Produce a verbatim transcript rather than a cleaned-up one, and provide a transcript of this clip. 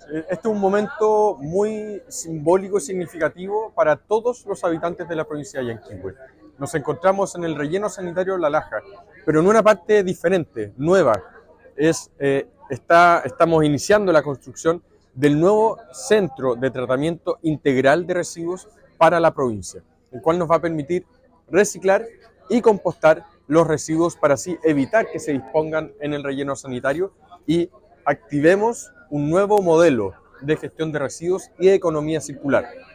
Eh, Este es un momento muy simbólico y significativo para todos los habitantes de la provincia de Yanquihue. Nos encontramos en el relleno sanitario de La Laja, pero en una parte diferente, nueva. Es, eh, está, estamos iniciando la construcción del nuevo centro de tratamiento integral de residuos para la provincia, el cual nos va a permitir reciclar y compostar los residuos para así evitar que se dispongan en el relleno sanitario y activemos un nuevo modelo de gestión de residuos y de economía circular.